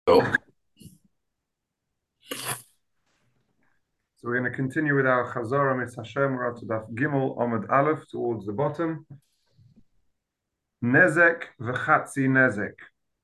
So, So we're going to continue with our Chazara Mitz Hashem. We're up to Daf Gimel Omid Aleph towards the bottom. Nezek v'chatzi nezek.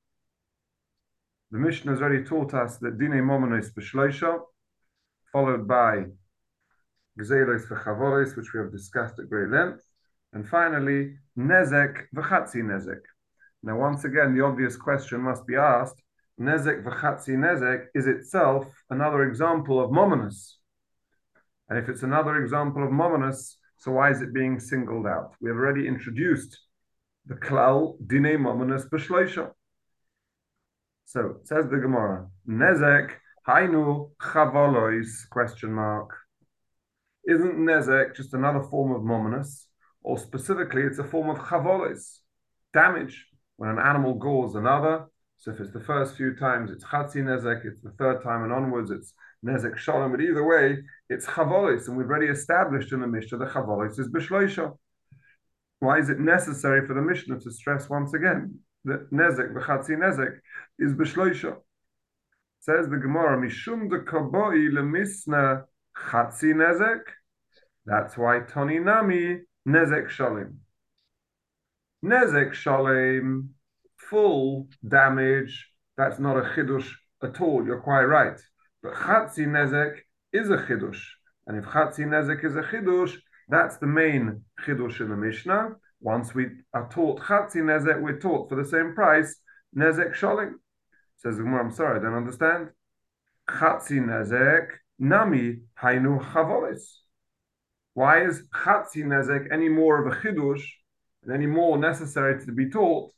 The Mishnah has already taught us that Dinei Momonos b'shloisha, followed by Gzeiros v'chavoros, which we have discussed at great length, and finally Nezek v'chatzi nezek. Now, once again, the obvious question must be asked: Nezek v'chatzi nezek is itself another example of Momonos. And if it's another example of mominus, so why is it being singled out? We have already introduced the klal dine mominus b'shloisha. So it says the Gemara, nezek hainu chavolois, question mark. Isn't nezek just another form of mominus? Or specifically, it's a form of chavolos, damage. When an animal gores another, so if it's the first few times, it's chatzi nezek, it's the third time and onwards, it's nezek shalom, but either way, it's chavolis, and we've already established in the Mishnah that chavolis is b'shloisha. Why is it necessary for the Mishnah to stress once again that nezek, v'chatzi nezek, is b'shloisha? Says the Gemara, mishum de kaboi lemisna chatzi nezek. That's why Toni Nami nezek shalom. Nezek shalom, full damage. That's not a chidush at all. You're quite right. But chatzi nezek is a chidush, and if chatzi nezek is a chidush, that's the main chidush in the Mishnah. Once we are taught chatzi nezek, we're taught for the same price nezek shalom. Says the Gemara, I'm sorry, I don't understand. Chatzi nezek nami hainu chavolis. Why is chatzi nezek any more of a chidush and any more necessary to be taught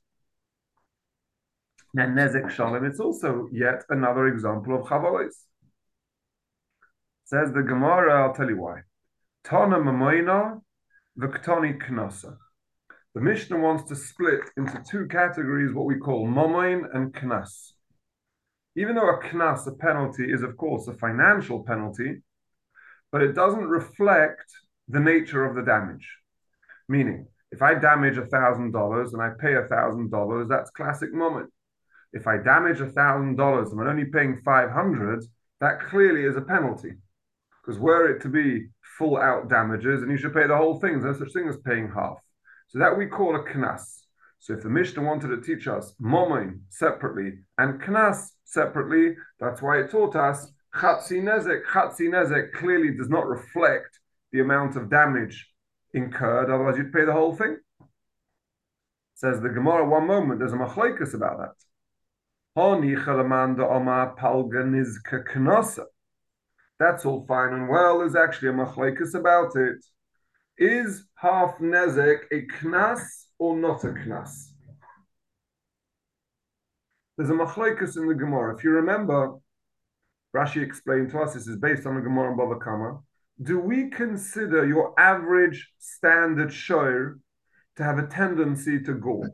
than nezek shalom? It's also yet another example of chavolis. Says the Gemara, I'll tell you why. Tana mamoina v'ktoni knasa. The Mishnah wants to split into two categories, what we call mamoin and knas. Even though a knas, a penalty, is of course a financial penalty, but it doesn't reflect the nature of the damage. Meaning, if I damage $1,000 and I pay $1,000, that's classic moment. If I damage $1,000 and I'm only paying 500, that clearly is a penalty. Because were it to be full out damages, and you should pay the whole thing, there's no such thing as paying half. So that we call a knas. So if the Mishnah wanted to teach us momoin separately and knas separately, that's why it taught us chatzi nezek. Chatzi nezek clearly does not reflect the amount of damage incurred, otherwise you'd pay the whole thing. Says the Gemara, one moment, there's a machlokes about that. That's all fine and well. There's actually a machlokes about it. Is half nezek a knas or not a knas? There's a machlokes in the Gemara. If you remember, Rashi explained to us, this is based on the Gemara in Bava Kama. Do we consider your average standard shoyer to have a tendency to gore?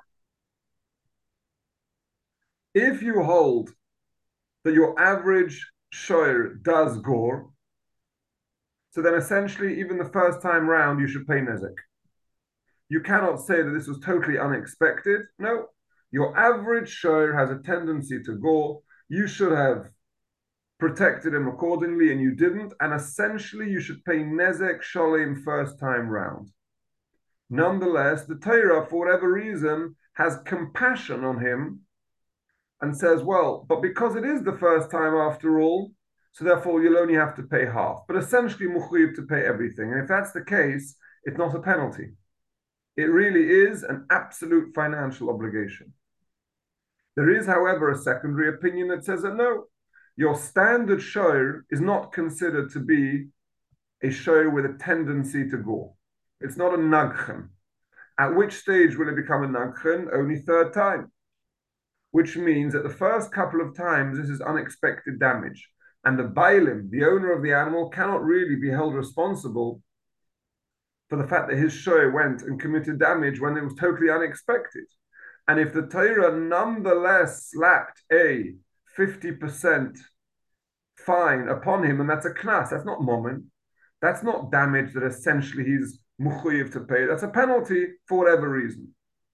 If you hold that your average shoyer does gore, so then essentially even the first time round you should pay nezek. You cannot say that this was totally unexpected. No, your average shoyer has a tendency to gore. You should have protected him accordingly, and you didn't. And essentially, you should pay nezek shalom first time round. Nonetheless, the Torah, for whatever reason, has compassion on him and says, well, but because it is the first time after all, so therefore you'll only have to pay half. But essentially, mukhayib to pay everything. And if that's the case, it's not a penalty. It really is an absolute financial obligation. There is, however, a secondary opinion that says that no, your standard shoyer is not considered to be a shoyer with a tendency to gore. It's not a nagchen. At which stage will it become a nagchen? Only third time. Which means that the first couple of times, this is unexpected damage. And the bailim, the owner of the animal, cannot really be held responsible for the fact that his shoyer went and committed damage when it was totally unexpected. And if the Torah nonetheless slapped a 50% fine upon him, and that's a knas, that's not moment, that's not damage that essentially he's muchayiv to pay, that's a penalty for whatever reason.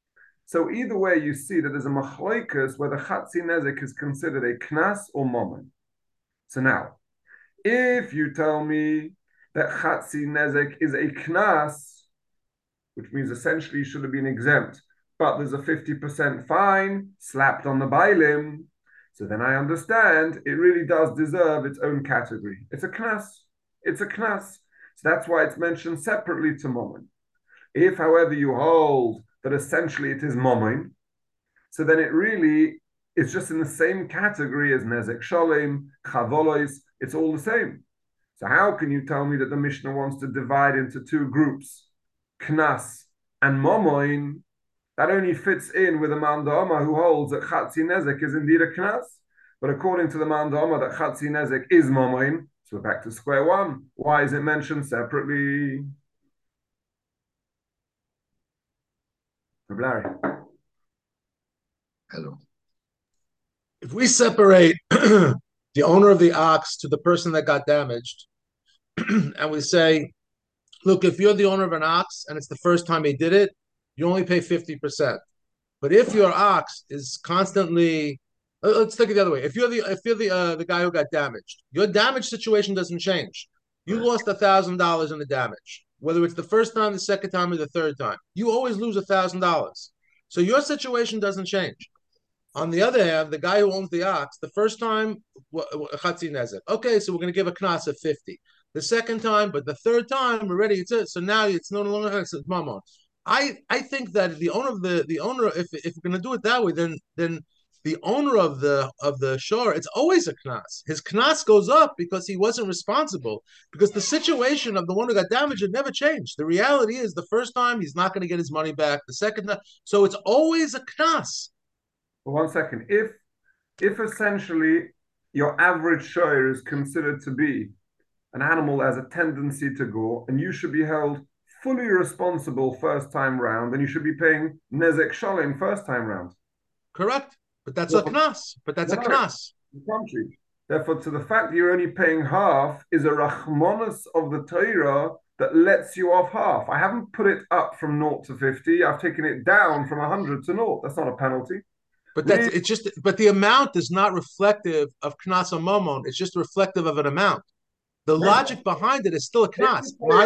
So either way, you see that there's a machloikus where the chatzi nezek is considered a knas or momon. So now, if you tell me that chatzi nezek is a knas, which means essentially you should have been exempt, but there's a 50% fine slapped on the bailim, so then I understand it really does deserve its own category. It's a knas. It's a knas. So that's why it's mentioned separately to momon. If, however, you hold that essentially it is momon, so then it really is just in the same category as nezek sholem, chavolois. It's all the same. So how can you tell me that the Mishnah wants to divide into two groups, knas and momoin? That only fits in with the Man Da'ama who holds that chatzi nezek is indeed a knas. But according to the Man Da'ama, that chatzi nezek is momoin. So we're back to square one. Why is it mentioned separately? Larry. Hello. If we separate the owner of the ox to the person that got damaged, and we say, look, if you're the owner of an ox and it's the first time he did it, you only pay 50%. But if your ox is constantly, let's take it the other way. If you're the guy who got damaged, your damage situation doesn't change. You lost $1,000 in the damage, whether it's the first time, the second time, or the third time. You always lose $1,000. So your situation doesn't change. On the other hand, the guy who owns the ox, the first time, chatzi nezek. Okay, so we're going to give a knas of 50. The second time, but the third time, we're ready. So now it's no longer it's mamon. I think that the owner, if we're going to do it that way, then the owner of the shore, it's always a knas. His knas goes up because he wasn't responsible. Because the situation of the one who got damaged had never changed. The reality is, the first time he's not going to get his money back. The second time, so it's always a knas. For 1 second, if essentially your average shire is considered to be an animal that has a tendency to gore, and you should be held fully responsible first time round, then you should be paying nezek sholem first time round. Correct, but that's a knas. But that's a knas. Contrary. Therefore, to the fact that you're only paying half is a rachmanas of the Torah that lets you off half. I haven't put it up from 0 to 50. I've taken it down from 100 to 0. That's not a penalty. But that's it's just. But the amount is not reflective of knas or momon. It's just reflective of an amount. The logic behind it is still a knas.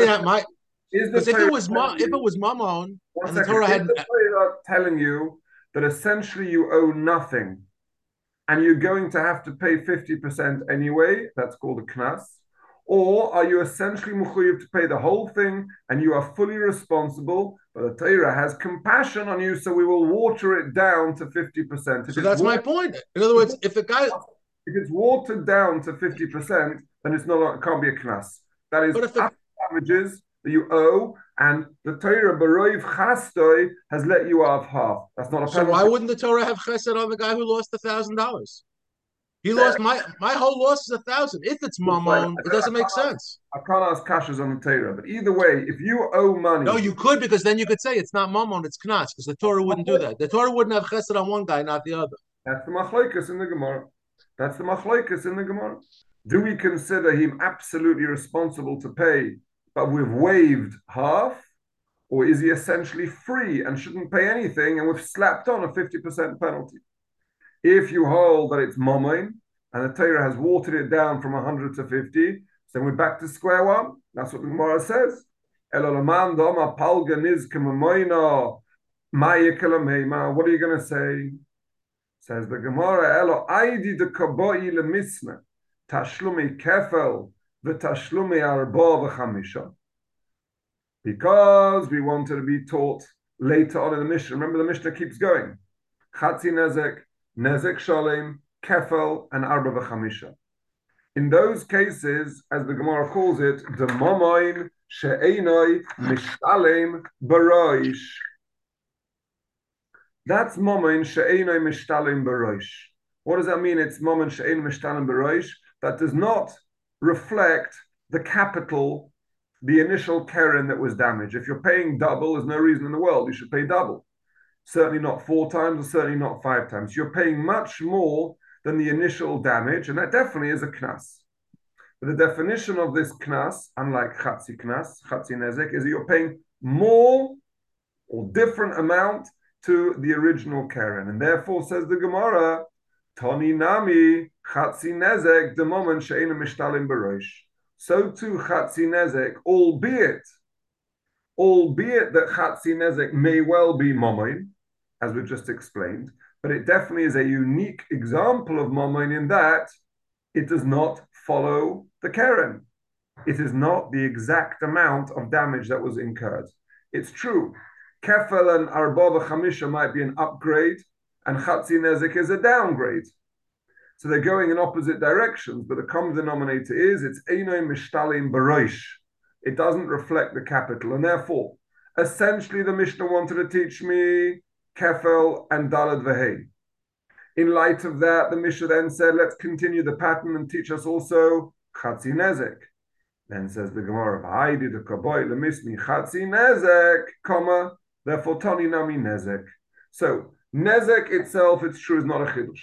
Because if it was mamon and the Torah had telling you that essentially you owe nothing, and you're going to have to pay 50% anyway, that's called a knas. Or are you essentially mechuyev to pay the whole thing and you are fully responsible, but the Torah has compassion on you, so we will water it down to 50%. So that's my point. In other words, if it's watered down to 50%, then it can't be a knas. That is damages that you owe, and the Torah Baroiv Chastoi has let you off half. That's not a penalty. So why wouldn't the Torah have chesed on the guy who lost $1,000? He lost my whole loss is 1,000. If it's mammon, it doesn't make sense. I can't ask kashas on the Torah, but either way, if you owe money, no, you could, because then you could say it's not mammon, it's knas, because the Torah wouldn't do that. The Torah wouldn't have chesed on one guy, not the other. That's the machlokes in the Gemara. That's the machlokes in the Gemara. Do we consider him absolutely responsible to pay, but we've waived half, or is he essentially free and shouldn't pay anything, and we've slapped on a 50% penalty? If you hold that it's mammon, and the Torah has watered it down from 100 to 50, then we're back to square one. That's what the Gemara says. What are you going to say? Says the Gemara, Elo aidi de kaboi lemisna, tashlumi kefel, v'tashlumi arba v'chamisha. Because we wanted to be taught later on in the Mishnah. Remember, the Mishnah keeps going. Chatzi nezek, nezek shalem, kefel, and arba v'chamisha. In those cases, as the Gemara calls it, the momoin she'enoi mishtalem baroish. That's momoin she'enoi mishtalem baroish. What does that mean? It's momoin she'enoi mishtalem baroish. That does not reflect the capital, the initial keren that was damaged. If you're paying double, there's no reason in the world you should pay double. Certainly not 4 times, or certainly not 5 times. You're paying much more than the initial damage, and that definitely is a knas. But the definition of this knas, unlike chatzi knas, chatzi nezek, is that you're paying more or different amount to the original Keren. And therefore, says the Gemara, Toni Nami, Chatzi Nezek, the moment She'ena Mishtalim Barosh. So too Chatzi Nezek, albeit that Chatzi Nezek may well be Momoin, as we've just explained, but it definitely is a unique example of Momoin in that it does not follow the Keren. It is not the exact amount of damage that was incurred. It's true, Kefel and Arba Chamisha might be an upgrade, and Chatzi Nezek is a downgrade. So they're going in opposite directions, but the common denominator is it's Einoi Mishtalim Barosh. It doesn't reflect the capital, and therefore, essentially the Mishnah wanted to teach me Kefel and Dalad Vehei. In light of that, the Mishnah then said, let's continue the pattern and teach us also Chatzi Nezek. Then says the Gemara, V'haidi de Kaboy lemismi Chatzi Nezek, comma, therefore Toni Nami Nezek. So, Nezek itself, it's true, is not a Chidush.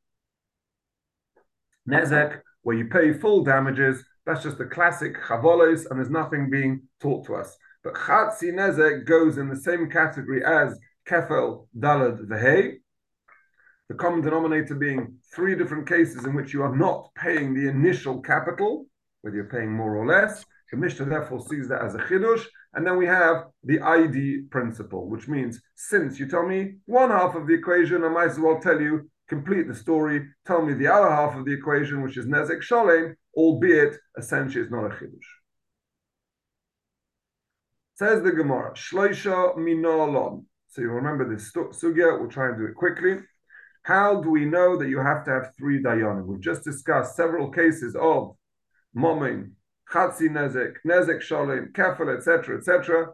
Nezek, where you pay full damages, that's just the classic Chavolos, and there's nothing being taught to us. But Chatzi Nezek goes in the same category as Kefel, Dalad, Vehei. The common denominator being three different cases in which you are not paying the initial capital, whether you're paying more or less. The Mishnah therefore sees that as a Chidush. And then we have the ID principle, which means since you tell me one half of the equation, I might as well tell you, complete the story, tell me the other half of the equation, which is Nezek Sholem, albeit essentially it's not a Chidush. Says the Gemara, Shloisha Minolon. So you remember this sugya, we'll try and do it quickly. How do we know that you have to have three dayanim? We've just discussed several cases of Momin, Chatzi Nezek, Nezek Sholem, Kefel, etc., etc.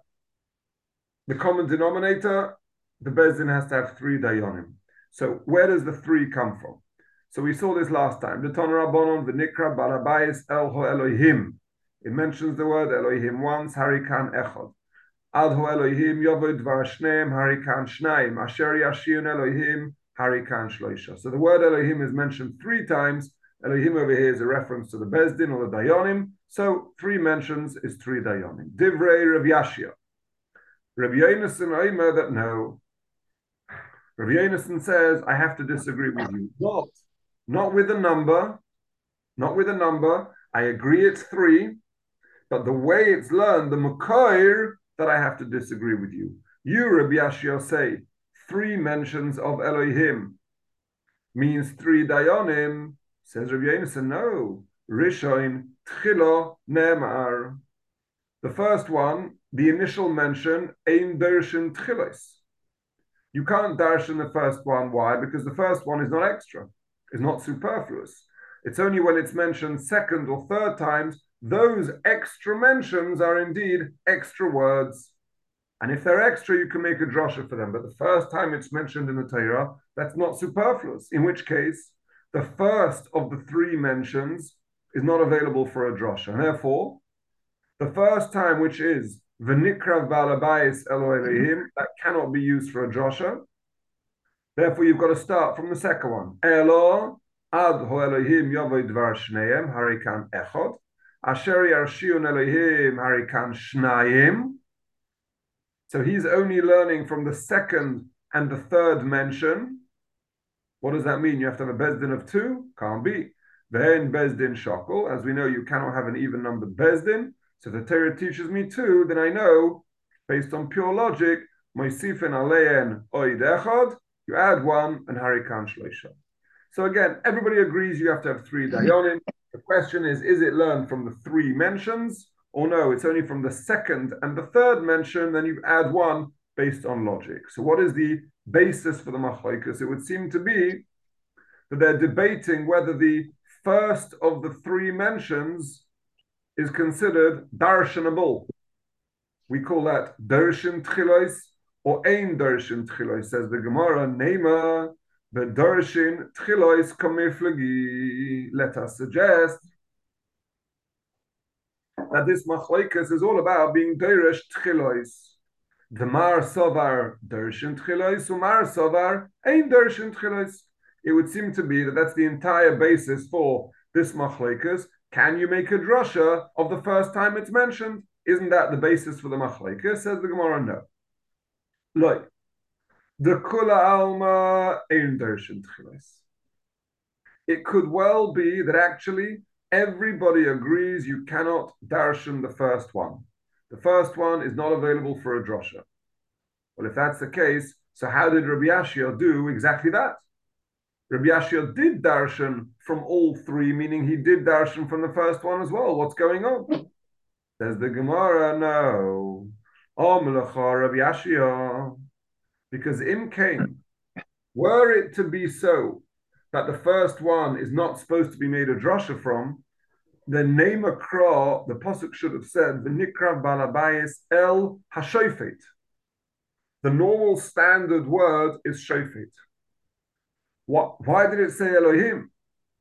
The common denominator, the Bezdin has to have three dayanim. So where does the three come from? So we saw this last time. The Ton Rabbanon, the Nikra, Balabayis, El Ho Elohim. It mentions the word Elohim once, Harikan Echad. Ad Ho Elohim, Yovod Dvar Shneim, Harikan Shnaim, Asher Yashiyun Elohim, Harikan Shloisha. So the word Elohim is mentioned three times. Elohim over here is a reference to the Bezdin or the Dayanim. So three mentions is three Dayanim. Divrei Rav Yashia. Rabbi Yonason Omer that no. Rabbi Yonason says, I have to disagree with you. Not with a number. Not with a number. I agree it's three. But the way it's learned, the Mukair, that I have to disagree with you. You, Rabbi Yashia, say three mentions of Elohim means three Dayanim. Says Rabbi Yonason, no. Rishon Tchilo Ne'emar. The first one, the initial mention, Ein Darshan Tchilos. You can't darshan the first one. Why? Because the first one is not extra. It's not superfluous. It's only when it's mentioned second or third times, those extra mentions are indeed extra words. And if they're extra, you can make a drasha for them. But the first time it's mentioned in the Torah, that's not superfluous. In which case, the first of the three mentions is not available for a drasha. And therefore, the first time, which is V'nikrav ba'alabayis Elo Elohim, that cannot be used for a drasha. Therefore, you've got to start from the second one. Elo ad ho Elohim yovoi dvar shneim harikan echod. Asher yarshiyun Elohim harikan shnayim. So he's only learning from the second and the third mention. What does that mean? You have to have a bezdin of two? Can't be. Then bezdin shokol. As we know, you cannot have an even numbered bezdin. So if the Torah teaches me two, then I know, based on pure logic, moisifen alein oid echad, you add one and harikan shloisha. So again, everybody agrees you have to have three dayanim. The question is it learned from the three mentions? Or no, it's only from the second and the third mention, then you add one based on logic. So what is the basis for the machlokes? It would seem to be that they're debating whether the first of the three mentions is considered darshanable. We call that darshan tchilos or ein darshan tchilos. Says the Gemara, Neima, the darshan tchilos kamiflagi. Let us suggest that this machlokes is all about being darish tchilos. The mar sovar darshan tchilos, umar sovar ein darshan tchilos. It would seem to be that that's the entire basis for this machlokes. Can you make a drasha of the first time it's mentioned? Isn't that the basis for the machlokes? Says the Gemara, no. Look, The kula alma ein darshan tchilas. It could well be that actually everybody agrees you cannot darshan the first one. The first one is not available for a drosha. Well, if that's the case, so how did Rabbi Yashia do exactly that? Rabbi Yashia did darshan from all three, meaning he did darshan from the first one as well. What's going on? Says the Gemara, no. Rabbi Yashia. Because im came, were it to be so that the first one is not supposed to be made a drasha from, then Nema Kra, the Pasuk should have said, the Nikra Balabayis El Hashofet. The normal standard word is Shofet. Why did it say Elohim?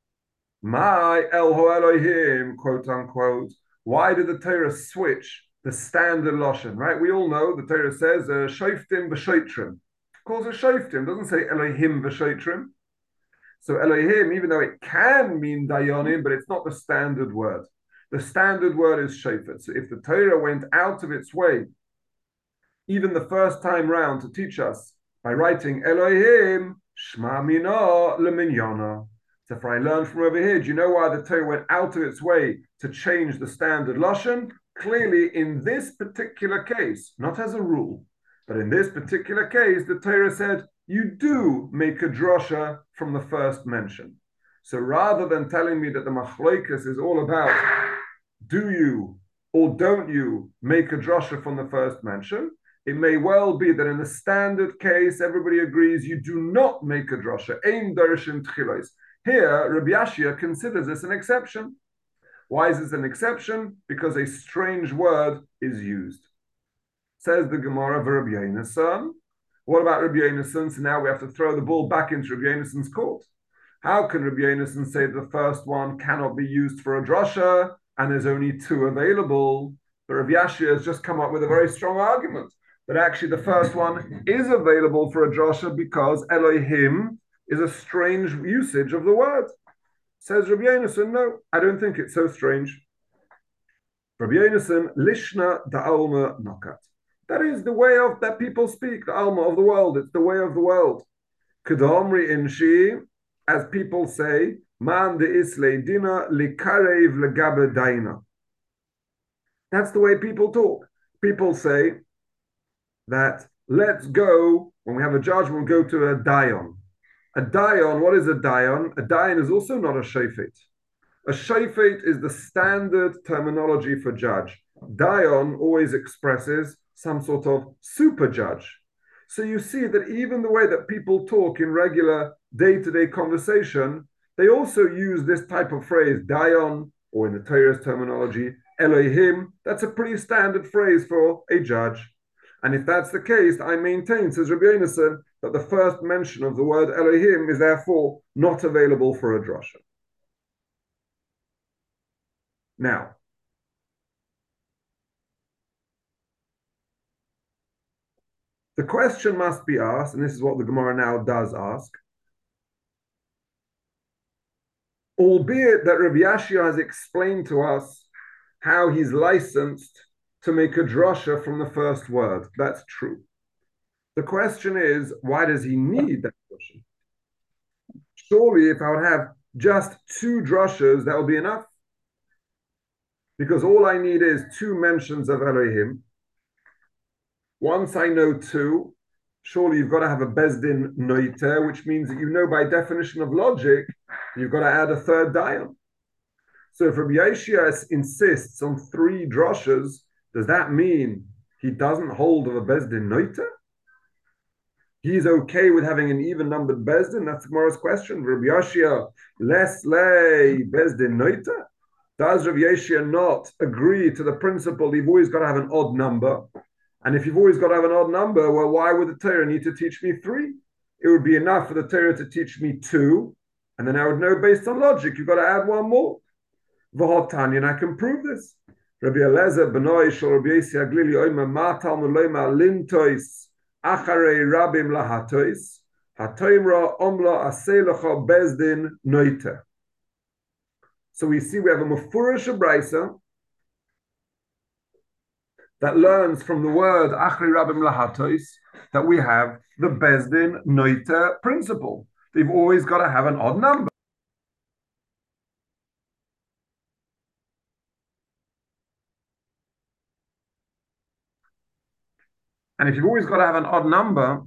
My El Ho Elohim, quote unquote. Why did the Torah switch the standard Lashon, right? We all know the Torah says, Shoftim B'Shoitrim. Calls it Shoftim, doesn't say Elohim V'Shoitrim. So Elohim, even though it can mean Dayanim, but it's not the standard word. The standard word is Shofet. So if the Torah went out of its way, even the first time round, to teach us by writing Elohim, Shma Mina Leminyana. So if I learn from over here, do you know why the Torah went out of its way to change the standard Lashon? Clearly, in this particular case, not as a rule, but in this particular case, the Torah said, you do make a drosha from the first mention. So rather than telling me that the machloikas is all about do you or don't you make a drosha from the first mention, it may well be that in the standard case, everybody agrees you do not make a drosha. Ein darshan tchilos. Here, Rabbi Yashia considers this an exception. Why is this an exception? Because a strange word is used. Says the Gemara of Rabbi Yonasan. What about Rabbi Yonasan? So now we have to throw the ball back into Rabbi Yonasan's court. How can Rabbi Yonasan say the first one cannot be used for a drasha and there's only two available? But Rabbi Yashia has just come up with a very strong argument that actually the first one is available for a drasha because Elohim is a strange usage of the word. Says Rabbi Yonasan, no, I don't think it's so strange. Rabbi Yonasan, Lishna da'alma nakat. That is the way of that people speak, the alma of the world. It's the way of the world. Kedomri inshi, as people say, man de isle dina likarev legabe daina. That's the way people talk. People say that let's go, when we have a judgment, go to a dayan. A dayan, what is a dayan? A dayan is also not a shofet. A shofet is the standard terminology for judge. Dayan always expresses some sort of super judge. So you see that even the way that people talk in regular day-to-day conversation, they also use this type of phrase, dayan, or in the Torah's terminology, Elohim. That's a pretty standard phrase for a judge. And if that's the case, I maintain, says Rabbi Yonasan, that the first mention of the word Elohim is therefore not available for a drasha. Now, the question must be asked, and this is what the Gemara now does ask, albeit that Rabbi Yashia has explained to us how he's licensed to make a drasha from the first word. That's true. The question is, why does he need that drasha? Surely if I would have just two drashas, that would be enough. Because all I need is two mentions of Elohim. Once I know two, surely you've got to have a Bezdin Noiter, which means that you know by definition of logic, you've got to add a third dayan. So if Rabbi Yashia insists on three drashas, does that mean he doesn't hold of a Bezdin Noiter? He's okay with having an even-numbered Bezdin? That's Gemara's question. Rabbi Yashia, less lay Bezdin Noiter? Does Rabbi Yashia not agree to the principle you've always got to have an odd number? And if you've always got to have an odd number, well, why would the Torah need to teach me three? It would be enough for the Torah to teach me two, and then I would know based on logic, you've got to add one more. V'hotanya, and I can prove this. Rabbi Eliezer Benoy Shal Rabbi Yossi Aglili Omer Ma Talmud Loima Lintois Acharei Rabim Lahatois Hatoimra Omla Aseilacha Bezdin Noiter. So we see we have a Mefurish Brisa that learns from the word Achri Rabim Lahatos that we have the Bezdin Noita principle. They've always got to have an odd number. And if you've always got to have an odd number,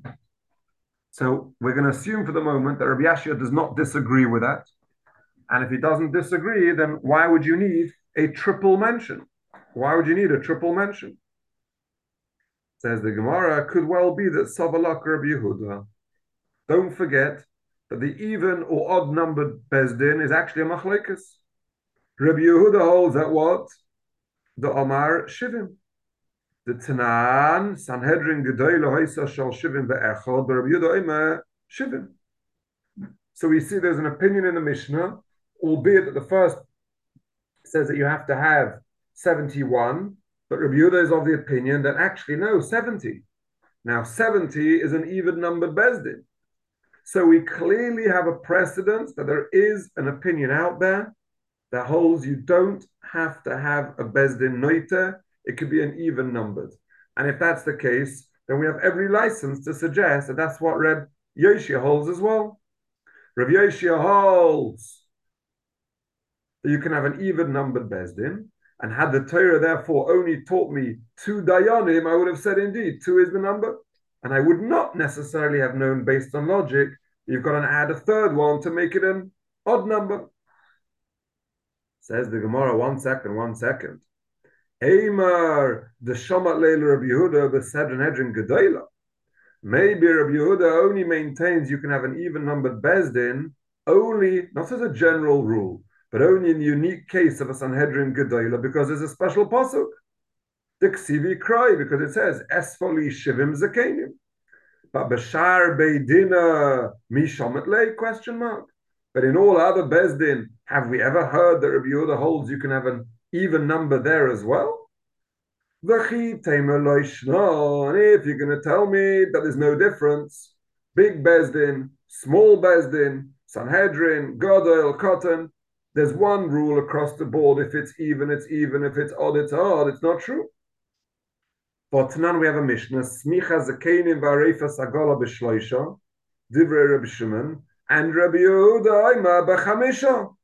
so we're going to assume for the moment that Rabbi Yashia does not disagree with that. And if he doesn't disagree, then why would you need a triple mention? Why would you need a triple mention? Says the Gemara, could well be that Savalak Rabbi Yehuda. Don't forget that the even or odd numbered Bezdin is actually a machlekes. Rabbi Yehuda holds that what? The Omar Shivim. The Tanan, Sanhedrin Gedoyle Hoysa Shal Shivim Ve'echad, the Rabbi Yehuda Omer Shivim. So we see there's an opinion in the Mishnah, albeit that the first says that you have to have 71, but Rabbi Yehuda is of the opinion that actually no, 70. Now 70 is an even numbered Bezdin. So we clearly have a precedent that there is an opinion out there that holds you don't have to have a Bezdin Noita, it could be an even numbered. And if that's the case, then we have every license to suggest that that's what Reb Yoshia holds as well. Reb Yoshia holds that you can have an even numbered Bezdin, and had the Torah therefore only taught me 2 Dayanim, I would have said indeed 2 is the number. And I would not necessarily have known based on logic, you've got to add a third one to make it an odd number. Says the Gemara, one second. Eimar, the Shomat Leil Rabbi Yehuda, the Sanhedrin Gedola. Maybe Rabbi Yehuda only maintains you can have an even numbered Bezdin, only, not as a general rule, but only in the unique case of a Sanhedrin Gedola, because there's a special pasuk. The Ksivi cry, because it says, Esfali Shivim Zakenim. But Bashar Beidina Mishomet Lei, question mark. But in all other Bezdin, have we ever heard that Rabbi Yehuda holds you can have an even number there as well? And if you're going to tell me that there's no difference, big Bezdin, small Bezdin, Sanhedrin, Godel, Cotton, there's one rule across the board. If it's even, it's even. If it's odd, it's odd. It's not true. For Tanan, we have a Mishnah, Smicha Zakenim V'Arefa Sagola B'Shloisha, Divrei Rabbi Shimon, and Rabbi Yehuda Omer B'Chamisha.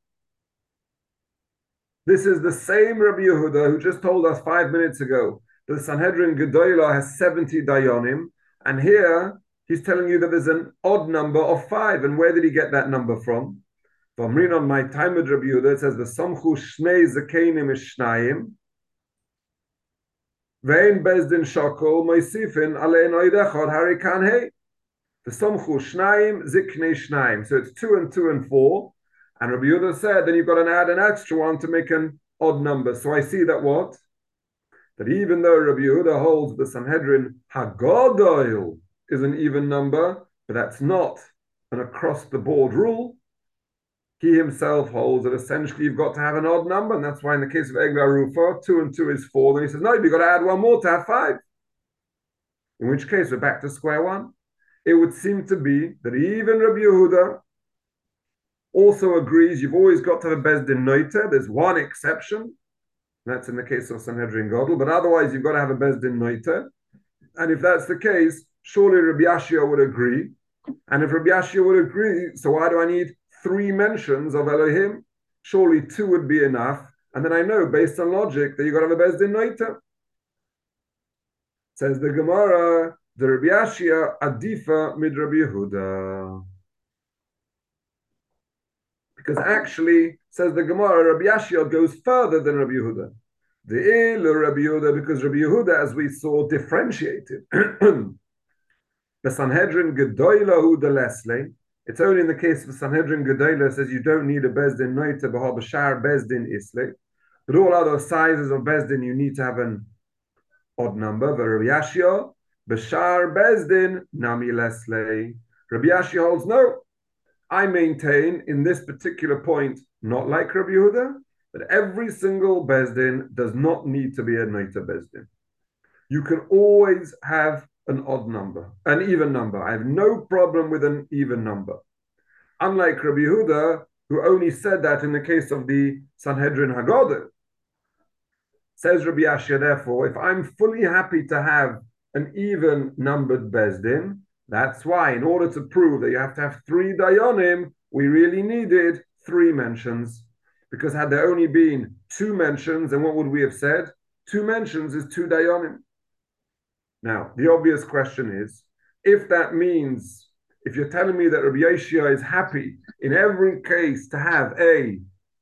This is the same Rabbi Yehuda who just told us 5 minutes ago that the Sanhedrin Gedola has 70 Dayanim, and here he's telling you that there's an odd number of 5. And where did he get that number from? From reading on my time with Rabbi Yehuda, it says the Samchu Shnei Zakenim is Shnayim. Vein Bezdin Shokol Moisifin Alein Oidechod Harikan Hey. The Somchu Shnaim Ziknei Shnaim. So it's 2 and 2 and 4. And Rabbi Yehuda said, then you've got to add an extra one to make an odd number. So I see that what? That even though Rabbi Yehuda holds the Sanhedrin Hagodoil is an even number, but that's not an across-the-board rule. He himself holds that essentially you've got to have an odd number, and that's why in the case of Egla Rufa, 2 and 2 is 4. Then he says, no, you've got to add one more to have 5. In which case, we're back to square one. It would seem to be that even Rabbi Yehuda also agrees you've always got to have a Bezdin Noita. There's one exception. That's in the case of Sanhedrin Godel, but otherwise you've got to have a Bezdin Noita. And if that's the case, surely Rabbi Yashia would agree. And if Rabbi Yashia would agree, so why do I need 3 mentions of Elohim? Surely 2 would be enough. And then I know, based on logic, that you've got to have a Bezdin Noita. Says the Gemara, the Rabbi Yashia Adifa mid Rabbi Yehuda. Because actually, says the Gemara, Rabbi Yashia goes further than Rabbi Yehuda. The Ilu Rabbi Yehuda, because Rabbi Yehuda, as we saw, differentiated. The Sanhedrin Gedoyla Hu de Leslie. It's only in the case of Sanhedrin Gedoyla says you don't need a Bezdin Noita b'ha b'shar Bezdin Isle. But all other sizes of Bezdin, you need to have an odd number. But Rabbi Yashia, b'shar Bezdin Nami Leslie. Rabbi Yashia holds no. I maintain in this particular point, not like Rabbi Yehuda, that every single Bezdin does not need to be a Noita Bezdin. You can always have an odd number, an even number. I have no problem with an even number. Unlike Rabbi Yehuda, who only said that in the case of the Sanhedrin Haggadah. Says Rabbi Yashia, therefore, if I'm fully happy to have an even numbered Bezdin, that's why, in order to prove that you have to have 3 Dayanim, we really needed 3 mentions. Because had there only been 2 mentions, then what would we have said? 2 mentions is 2 Dayanim. Now, the obvious question is, if that means, if you're telling me that Rabbi Yeshua is happy in every case to have an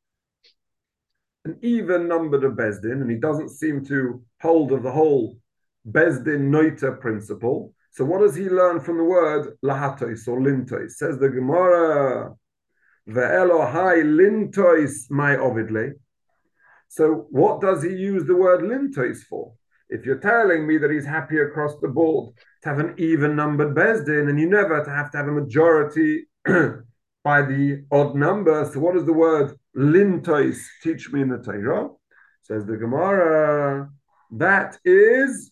even numbered of Bezdin, and he doesn't seem to hold of the whole Bezdin Noita principle, so what does he learn from the word lahatos or lintois? Says the Gemara, ve'elohai lintois my ovidle. So what does he use the word lintois for? If you're telling me that he's happy across the board to have an even numbered Bezdin, and you never have to have a majority by the odd number, so what does the word lintois teach me in the Torah? Says the Gemara, that is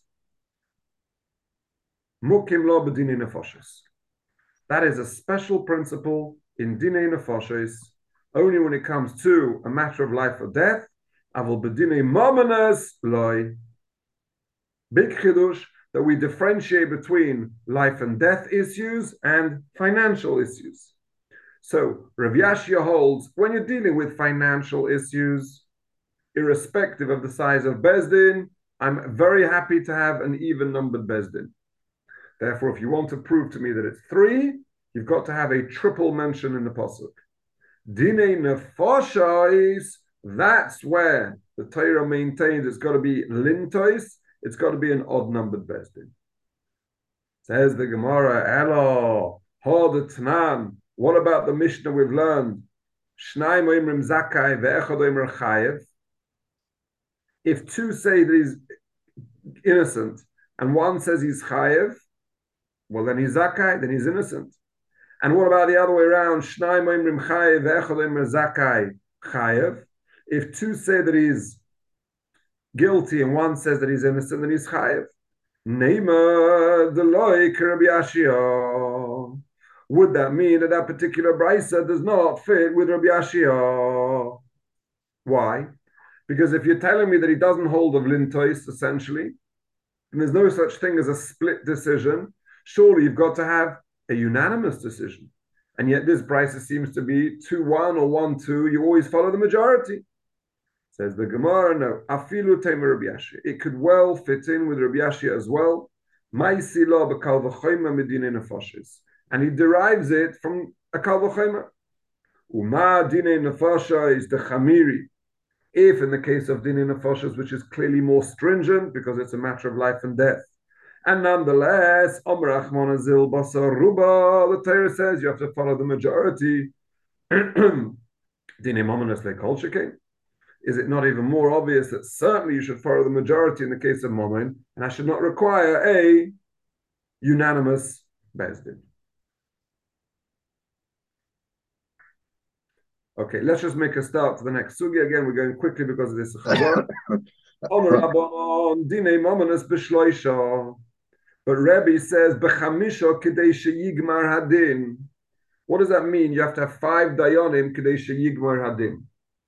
mukim lo b'dinei nefoshes. That is a special principle in dinei nefoshes, only when it comes to a matter of life or death. Avol b'dinei mamanas loy. Big chidush that we differentiate between life and death issues and financial issues. So Rav Yashia holds when you're dealing with financial issues, irrespective of the size of Bezdin, I'm very happy to have an even numbered Bezdin. Therefore, if you want to prove to me that it's 3, you've got to have a triple mention in the pasuk. Dinei nefashos, that's where the Torah maintains it's got to be lintois. It's got to be an odd-numbered Bezdin. Says the Gemara, Elo, Hodetnan. What about the Mishnah we've learned? Shnayim oimrim zakai ve'echad oimer chayev. If 2 say that he's innocent and 1 says he's chayev, well then he's zakai, then he's innocent. And what about the other way around? Shnayim oimrim chayev ve'echad oimer zakai chayev. If 2 say that he's guilty and 1 says that he's innocent, then he's chayev. Neima deloy Rabbi Yashia. Would that mean that that particular brisa does not fit with Rabbi Yashia? Why? Because if you're telling me that he doesn't hold of lintois, essentially, and there's no such thing as a split decision, surely you've got to have a unanimous decision. And yet this brisa seems to be 2-1 or 1-2. You always follow the majority. Says the Gemara, no. Afilu Tamer Rabbi Yashia. It could well fit in with Rabbi Yashia as well. Ma'isila b'kal v'choyma medinei nefoshes. And he derives it from a kal v'choyma. Uma dinei nefosha is the chamiri. If in the case of dinei nefoshes, which is clearly more stringent because it's a matter of life and death. And nonetheless, Amr Achmon Azil Basar Ruba, the Torah says you have to follow the majority. Dinei mominus lekol shekei. Is it not even more obvious that certainly you should follow the majority in the case of Momin, and I should not require a unanimous Bezdin? Okay, let's just make a start to the next sugi. Again, we're going quickly because of this. But Rebbe says, what does that mean? You have to have 5 dayanim kedei sheyigmar hadin.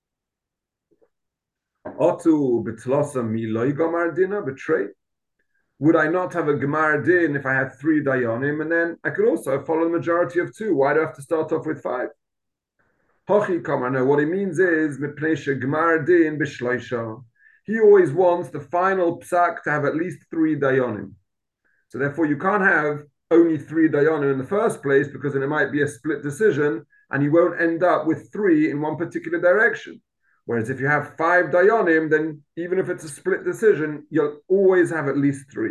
Otu b'tlosa miloi gamar dina betray. Would I not have a gemar din if I had 3 dayanim, and then I could also follow the majority of 2? Why do I have to start off with 5? Hochi kamar. No, what he means is mipnei gemar din b'shloisha. He always wants the final psak to have at least 3 dayanim. So therefore, you can't have only 3 dayanim in the first place because then it might be a split decision, and you won't end up with 3 in one particular direction. Whereas if you have 5 dayanim, then even if it's a split decision, you'll always have at least 3.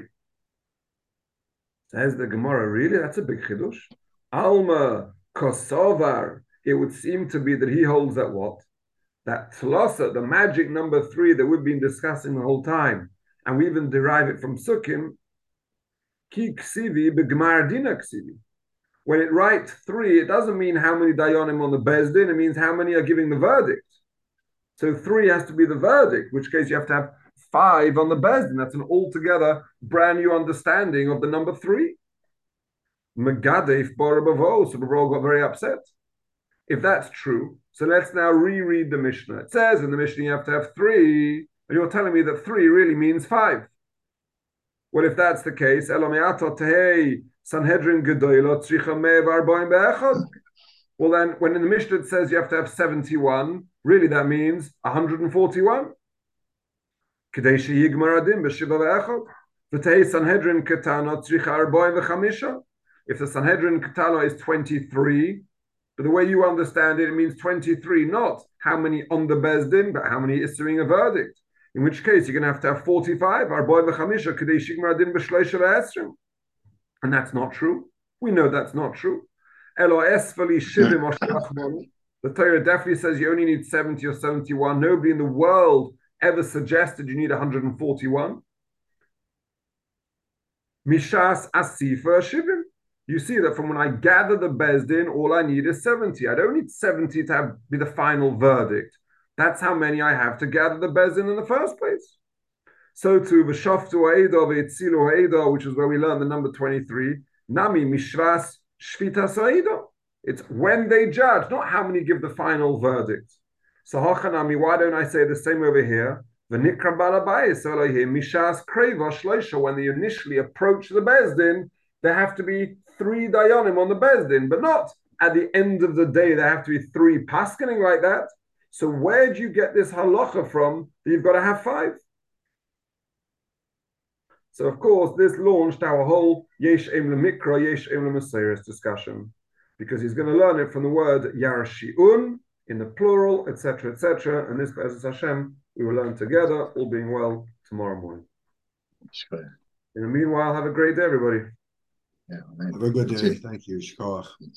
Says the Gemara, really? That's a big chidush. Alma kosovar. It would seem to be that he holds that what? That tlosa, the magic number 3 that we've been discussing the whole time, and we even derive it from Sukkim, ki ksivi b'gmar dina ksivi. When it writes 3, it doesn't mean how many dayanim on the Bezdin, it means how many are giving the verdict. So 3 has to be the verdict, which case you have to have 5 on the Bezdin. That's an altogether brand new understanding of the number 3. Megadef Borabavo, so Baro got very upset. If that's true, so let's now reread the Mishnah. It says in the Mishnah you have to have 3. And you're telling me that 3 really means 5. Well, if that's the case, Sanhedrin Gedoyla Tzricha Me'ev Arbaim Be'echad. Well, then, when in the Mishnah it says you have to have 71, really that means 141. Kadeshi Yigmar Adin B'Shiva Ve'echad. V'tei Sanhedrin Ketana Tzricha Arbaim Ve'chamisha. If the Sanhedrin Ketana is 23, but the way you understand it, it means 23, not how many on the Bezdin, but how many issuing a verdict. In which case, you're going to have 45. Arbaim Ve'chamisha Kadeshi Yigmar Adin B'Shleisha Ve'esrim. And that's not true. We know that's not true. The Torah definitely says you only need 70 or 71. Nobody in the world ever suggested you need 141. Mishas asifa shivim. You see that from when I gather the Bezdin, all I need is 70. I don't need 70 to be the final verdict. That's how many I have to gather the Bezdin in the first place. So too, v'shoftu ha'eda v'etzilu ha'eda, which is where we learn the number 23. Nami mishvas shvita sa'eda. It's when they judge, not how many give the final verdict. So hachanami, why don't I say the same over here? V'nikra balabayis elohim mishas kreva shleisha. When they initially approach the Bezdin, there have to be 3 dayanim on the Bezdin, but not at the end of the day. There have to be 3 paskening like that. So where do you get this halacha from that you've got to have 5? So, of course, this launched our whole Yesh Em LeMikra, Yesh Em LeMaseres discussion, because he's going to learn it from the word Yarshi'un in the plural, etc., etc. And this, Be'ezus Hashem, we will learn together, all being well, tomorrow morning. Sure. In the meanwhile, have a great day, everybody. Yeah, Have a good day. Thank you. Shkoch.